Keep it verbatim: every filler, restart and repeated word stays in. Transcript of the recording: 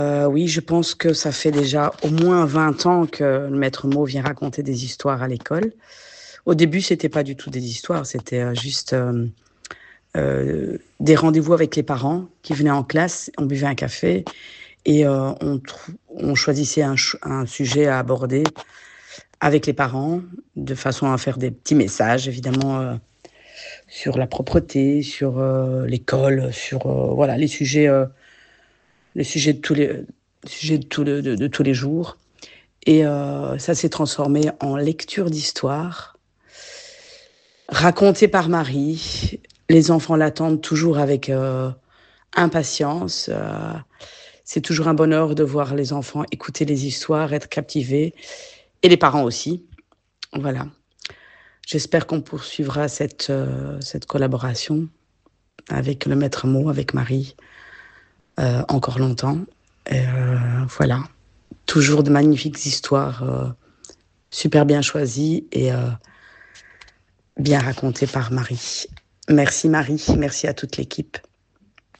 Heu, oui, je pense que ça fait déjà au moins vingt ans que le maître mot vient raconter des histoires à l'école. Au début, c'était pas du tout des histoires, c'était, heu, juste, hem, heu, des rendez-vous avec les parents qui venaient en classe, on buvait un café et heu, on trou on choisissait un ch un sujet à aborder avec les parents, de façon à faire des petits messages évidemment, heu, sur la propreté, sur, heu, l'école, sur, heu, voilà les sujets, heu, les sujets de tous les les sujets de tous le de de tous les jours et heu, ça s'est transformé en lecture d'histoire racontée par Marie. Les enfants l'attendent toujours avec, heu, impatience, heu, c'est toujours un bonheur de voir les enfants écouter les histoires, être captivés et les parents aussi. Voilà. J'espère qu'on poursuivra cette, heu, cette collaboration avec le maître mot, avec Marie, heu, encore longtemps et heu, voilà. Toujours de magnifiques histoires, heu, super bien choisies et heu, bien racontées par Marie. Merci Marie, merci à toute l'équipe.